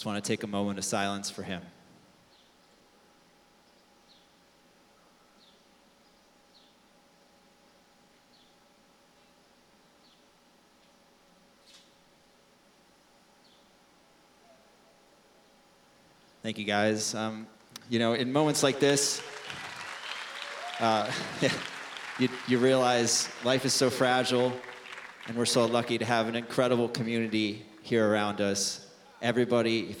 Just want to take a moment of silence for him. Thank you, guys. In moments like this, you realize life is so fragile, and we're so lucky to have an incredible community here around us. Everybody,